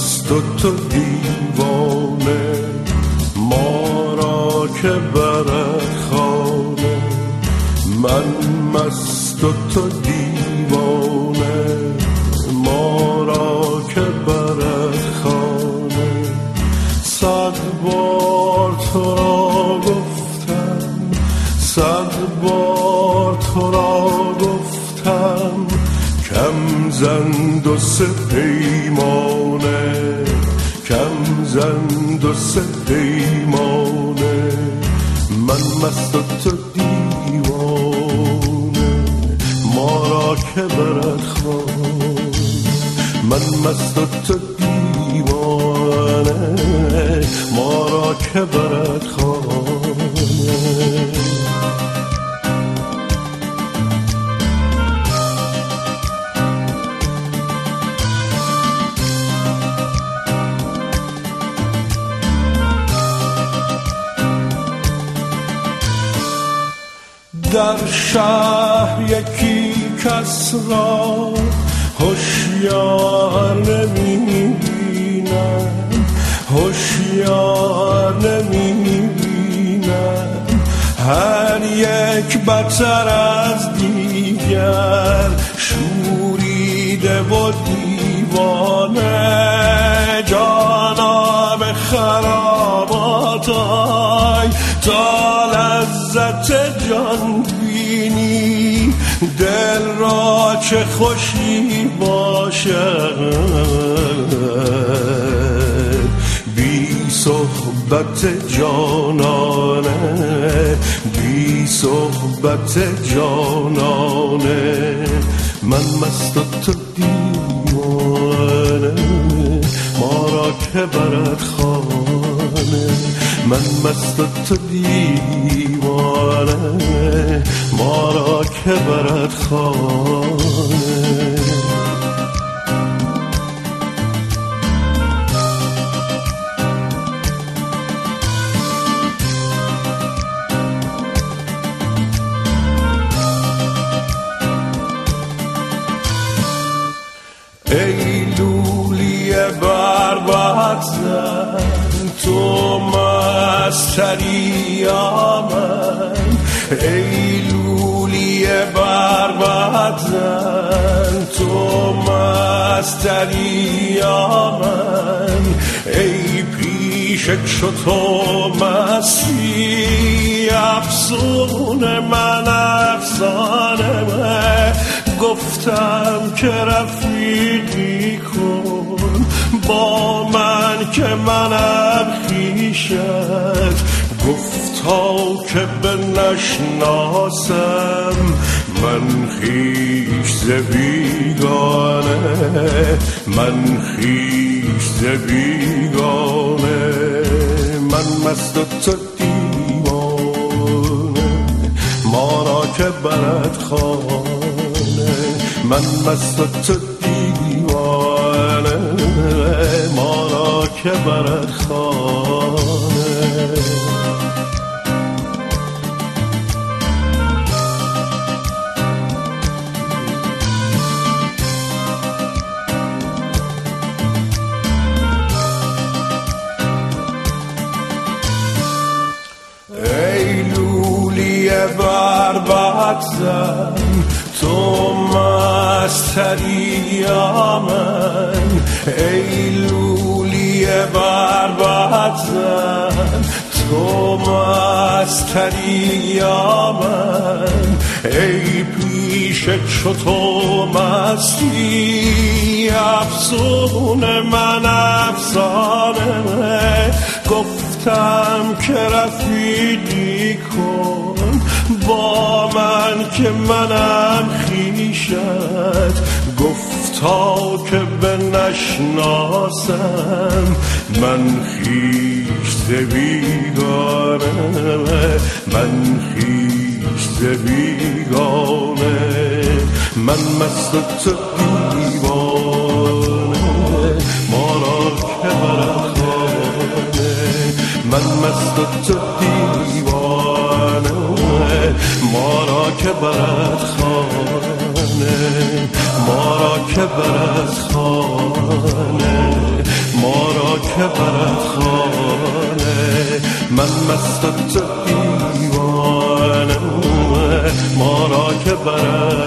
مست و تو دیوانه، ما را که برد خانه. من مست و تو دیوانه، ما را که برد خانه. 100 بار تو را گفتم، 100 بار تو را گفتم، کم زن دو سه پیمانه، کم زن دو سه پیمانه. من مست و تو دیوانه، ما را که برد خانه. من مست و تو دیوانه، ما را که برد خانه. در شهر یکی کس را هوشیار نمی‌بینم، هوشیار نمی‌بینم. هر یک بدتر از دیگر، شوریده و دیوانه. جانا به خراباتای تا لذت جان بینی، دل را چه خوشی باشد بی صحبت جانانه، بی صحبت جانانه. من مست و تو دیوانه، ما را که برد خانه. من مست و تو دیوانه، ما را که برد خانه. ای لولی بربط زن، تو مستری یا من. ای لولی بربط زن، تو مستری یا من. ای پیشک شو تو مستی، افسون من افسانه من. گفتم که رفیقی کن با من که منم خویشت. گفتا که بنشناسم من خویش ز بیگانه، من خویش ز بیگانه. من مست و تو دیوانه، ما را که برد خانه. من مست و تو دیوانه، ما را که برد خانه. ای لولی بربط زن، تو مستری یا من. ای لولی بربط زن، تو مستری یا من. ای پیشک شو تو مستی، افسون من افسانه من. گفتم که رفیقی کن با من که منم خویشت. گفتا که بنشناسم من خویش ز بیگانه، من خویش ز بیگانه. من مست و تو دیوانه، ما را که برد خانه. من مست و تو دیوانه، ما را که برد خانه. ما را که برد خانه، که برد خانه. من مست تو دیوانه ما را که برد